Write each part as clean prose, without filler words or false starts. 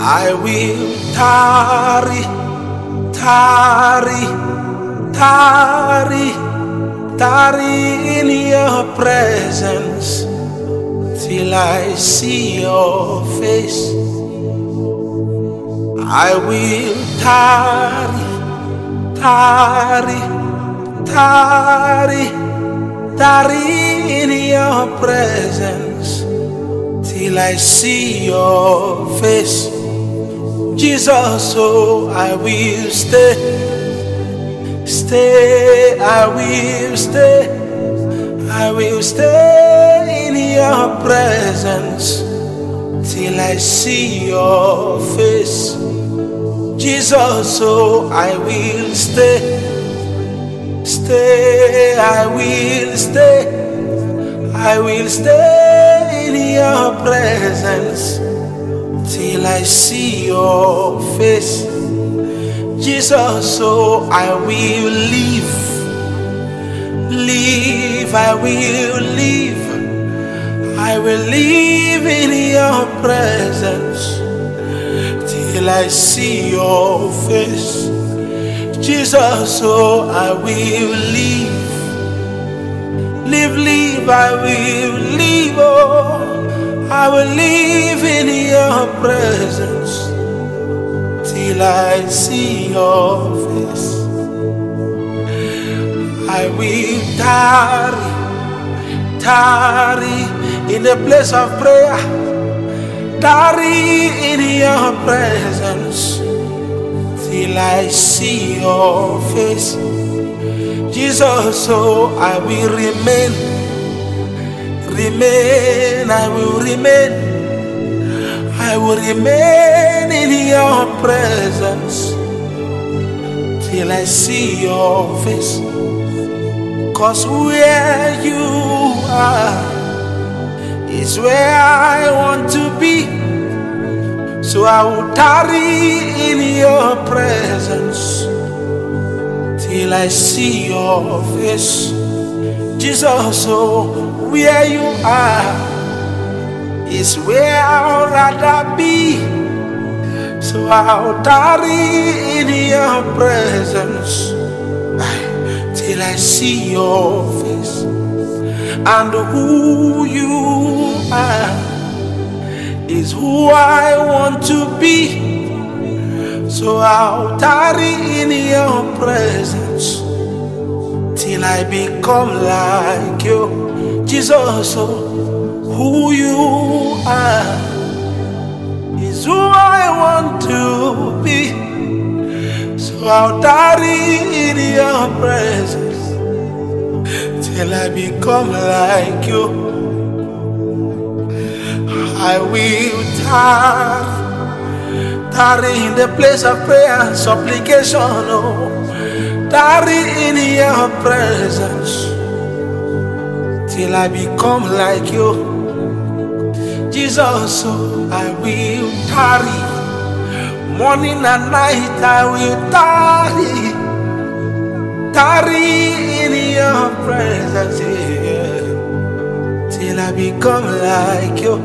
I will tarry, tarry, tarry, tarry in your presence till I see your face. I will tarry, tarry, tarry, tarry in your presence till I see your face. Jesus, oh, I will stay, stay, I will stay in your presence till I see your face. Jesus, oh, I will stay, stay, I will stay in your presence till I see your face. Jesus, oh, I will live, I will live in your presence till I see your face. Jesus, oh, I will live, I will live, oh, I will live in your presence till I see your face. I will tarry in the place of prayer, tarry in your presence till I see your face. Jesus, oh, I will remain, I will remain in your presence till I see your face. 'Cause where you are is where I want to be. So I will tarry in your presence till I see your face. Jesus, oh, where you are is where I'd rather be. So I'll tarry in your presence till I see your face. And who you are is who I want to be. So I'll tarry in your presence till I become like you. Jesus, oh, who you are is who I want to be. So I'll tarry in your presence till I become like you. I will tarry in the place of prayer and supplication, oh, tarry in your presence till I become like you. Jesus, oh, I will tarry, morning and night I will tarry in your presence, yeah, till I become like you.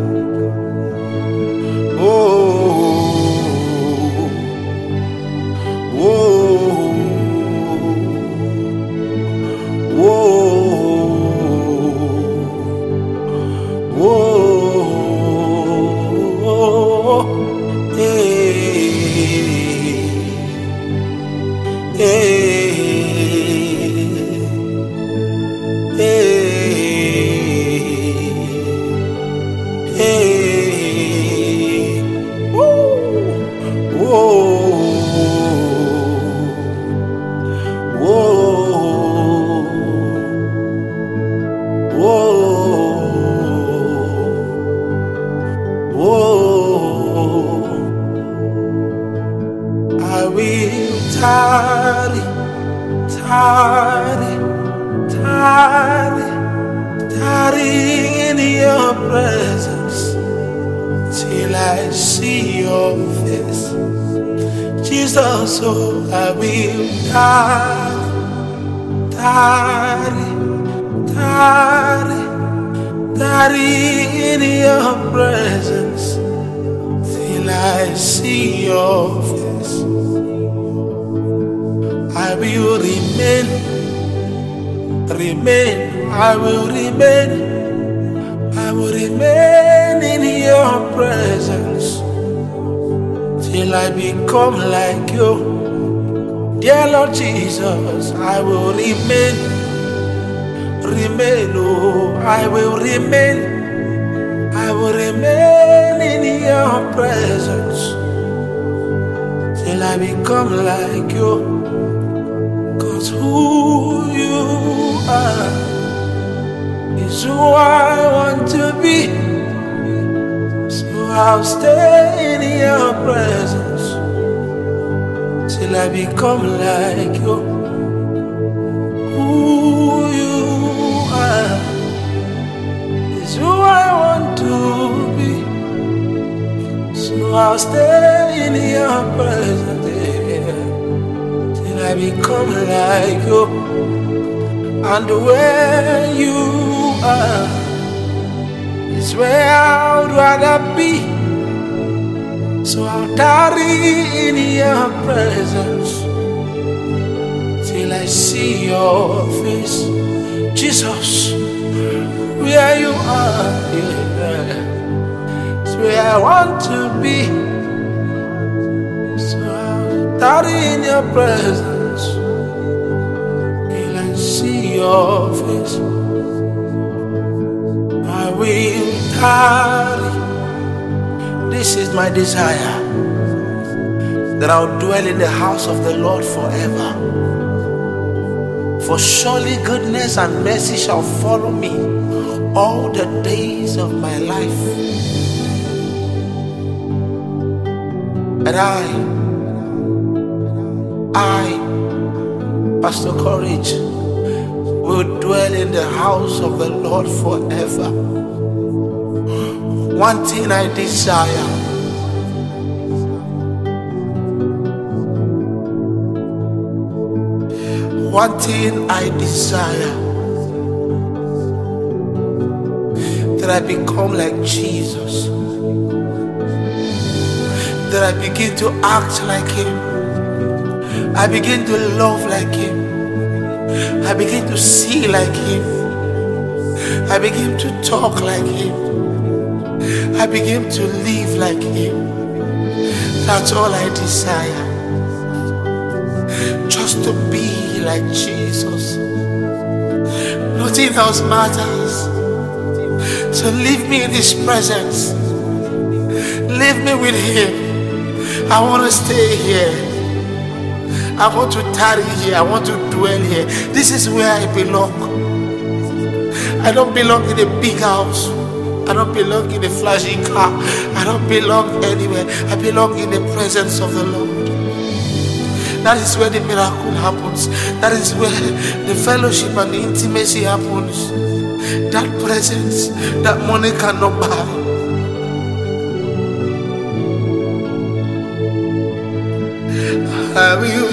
I will tarry in your presence till I see your face. Jesus, oh, I will tarry in your presence till I I see your face. I will remain, I will remain in your presence till I become like you. Dear Lord Jesus, I will remain, oh, I will remain in your presence till I become like you. 'Cause who you are is who I want to be. So I'll stay in your presence till I become like you. Who you are is who I want to be. So I'll stay in your presence till I become like you. And where you are is where I'd rather be. So I'll tarry in your presence till I see your face. Jesus, where you are, it's where I want to be. So I'll tarry in your presence till I see your face. I will tarry. This is my desire, that I'll dwell in the house of the Lord forever. For surely goodness and mercy shall follow me all the days of my life. And I, Pastor Courage, will dwell in the house of the Lord forever. One thing I desire, one thing I desire, that I become like Jesus, that I begin to act like him, I begin to love like him, I begin to see like him, I begin to talk like him, I begin to live like him. That's all I desire, just to be like Jesus. Nothing else matters. So leave me in his presence, leave me with him. I want to stay here, I want to tarry here, I want to dwell here. This is where I belong. I don't belong in a big house, I don't belong in a flashy car, I don't belong anywhere. I belong in the presence of the Lord. That is where the miracle happens. That is where the fellowship and the intimacy happens. That presence that money cannot buy. I will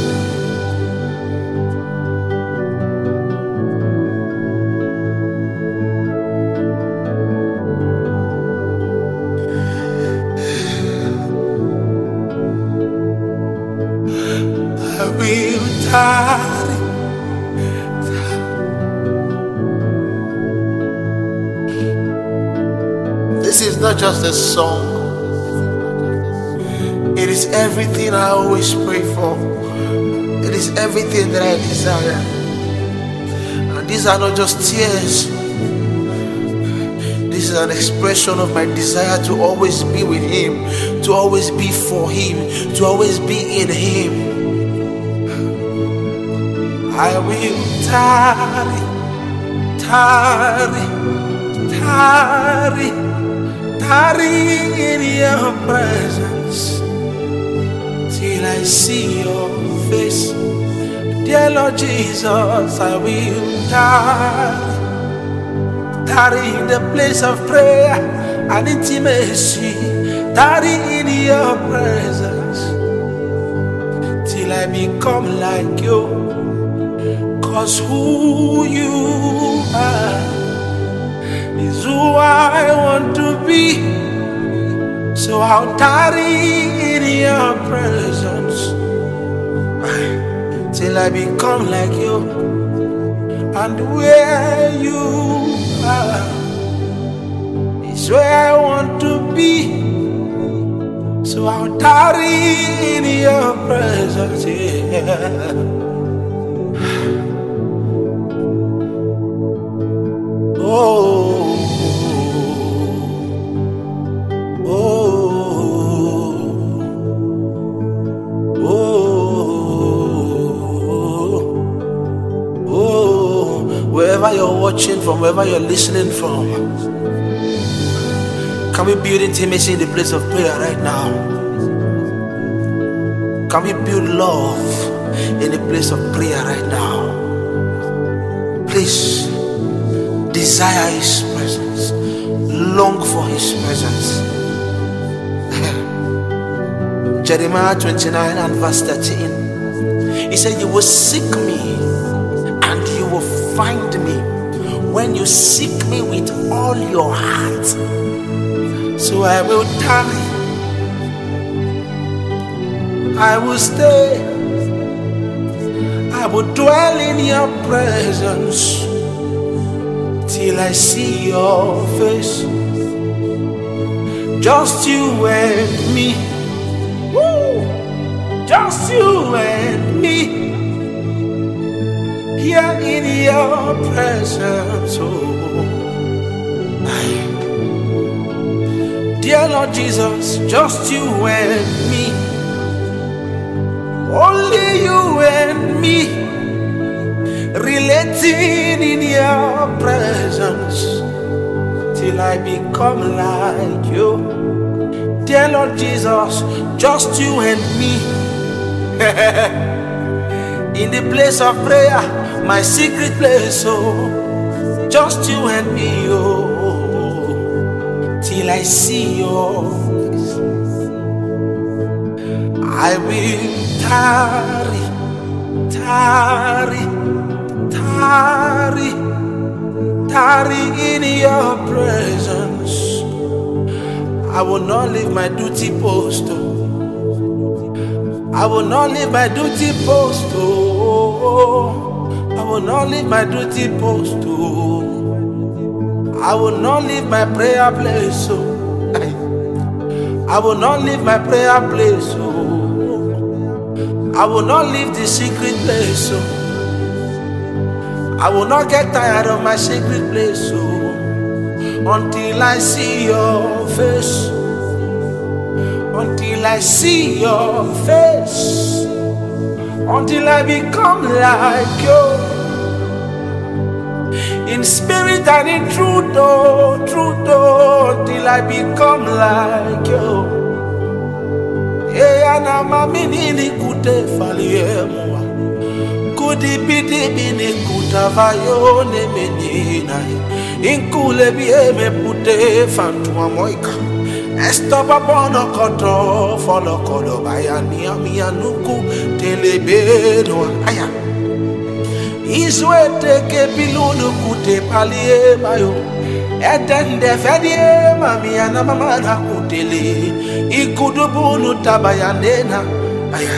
tarry. This is not just a song, it is everything I always pray for. It is everything that I desire. And these are not just tears, this is an expression of my desire to always be with him, to always be for him, to always be in him. I will tarry, tarry, tarry, tarry in your presence till I see your face. Dear Lord Jesus, I will tarry, tarry in the place of prayer and intimacy, tarry in your presence till I become like you. 'Cause who you are is who I want to be. So So I'll tarry in your presence till I become like you, and where you are is where I want to be. So I'll tarry in your presence, yeah. Oh, wherever you're watching from, wherever you're listening from, can we build intimacy in the place of prayer right now? Can we build love in the place of prayer right now? Please desire His presence, long for His presence. Jeremiah 29 and verse 13. He said, you will seek me and you will find me when you seek me with all your heart. So I will tarry, I will stay, I will dwell in your presence till I see your face. Just you and me. Woo! Just you and me here in your presence. Dear Lord Jesus, just you and me, only you and me, relating in your presence till I become like you. Dear Lord Jesus, just you and me, in the place of prayer, my secret place, oh, just you and me, oh, till I see your face. I will tarry, tarry, tarry, tarry in your presence. I will not leave my duty post, oh. I will not leave my duty post, oh. I will not leave my duty post, oh. I will not leave my prayer place, oh. I will not leave my prayer place, oh. I will not leave the secret place, oh. I will not get tired of my secret place, oh, until I see your face. Until I see your face. Until I become like you. In spirit and in truth, oh, until I become like you. Eyana mamini kute faliemwa. Kudi bidi bini kutavayo ne menina. Inkule bieme pute fantua moika. Estopa bono koto folo kodo bayani amianuku telebedo aya. Izwete ke bilunu kute palie mayo. Etende fedie mamiana mamana kutele. Ikudubunu tabayanena aya.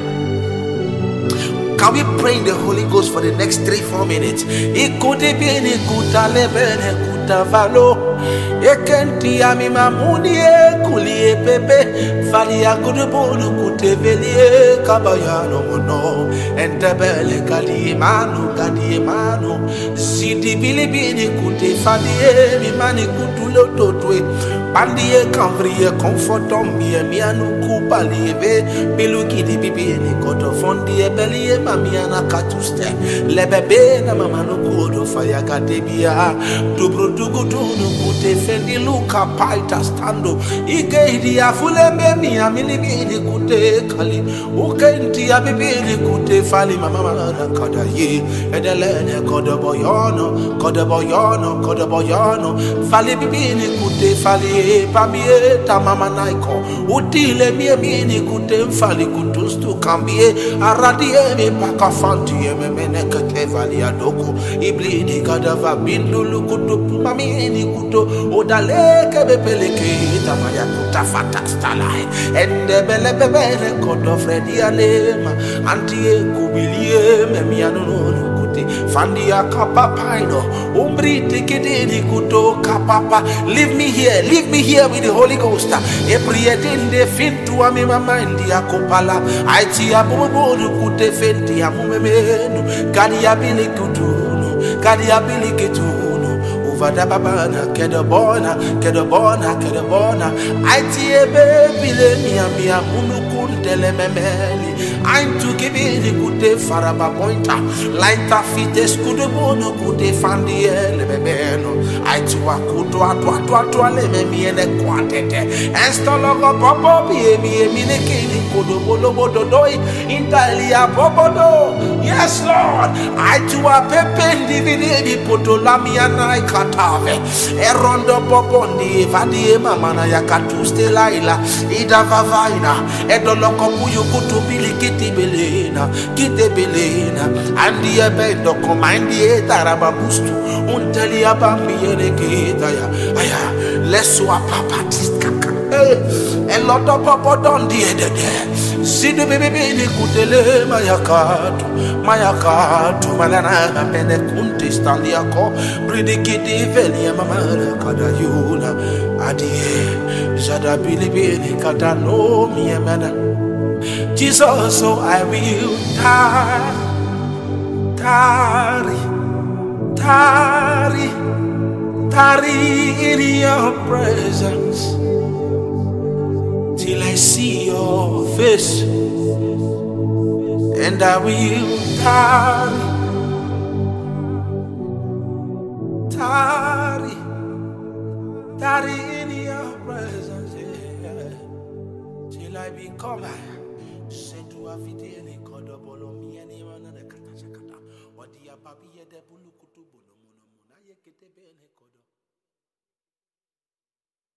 Can we pray in the Holy Ghost for the next 3-4 minutes? Ikudibini kutalebene kutavalo. Ekenti ami mamuni kulie pepe. Falia kudubunu kutevelie kabayano mono. Entebele kadi emano. Zidi bilibini kute falie mimani kutulo totwe. Pandie kamvrie comfortom mie mianu kupalieve. Biluki di bibini koto fondi belie mamiana katuste. Lebebe na mamanu kodo faya katebia. Dubrudugudu kute fendi luka paita stando. Ike idi afuleme mi amilibini kute kali. Ukenti ya bibini kute fali mamama kada ye. Edelene kodoboyono, kodoboyono, kodoboyono. Fali bibini kute fali. Pamie tamama naiko utile mie mini kute mfali kutustu kambie aradie me pakafanti me meneke kevali adoko iblini kadava bindulu kutupu mamini kutu kuto odale kebepeleke tamaya kutafata stalai ende belebele kodo fredi alema antie kubilie memiano Fandia kapapaino umbri tikidini kuto kapapa. Leave me here with the Holy Ghost. Eprietinde fintu amima mandi akopala aiti abubudu kute fenti amumemenu kadi abili kituno uvada babana kedobona aiti ebebile mia munukundele memeli. I'm to give it a good faraba pointer. Light a fit a scudobono good fandi elemeno. I to a kuto a lememi and a quantity. And stologo popo be a miniki kudobolo doi in Dalia popodo. Yes, Lord. I to a pepe dividi potolami and I catave. Erondo popondi vadi mamana yakatu stelaila. Ida vavaina. Edoloco puyu kutu Belena, kite belena, andi ebendo komandi tarababustu, unteli abambi yenekita ya, aya, leswa papa tiskaka, eloto papa dondi edede, sidu bibi kutele mayakatu, malana mene kunti staliako, bridikiti veli mamana kadayuna, adie, jada bilibini katano miemena. Jesus, so I will tarry in your presence till I see your face, and I will tarry in your presence, till I become. Sentu afite ni kodo bolo mi eni mana na kata sakata. Wadi ya babi ye de bulu kutu bono mono mona ye kete be ne kodo.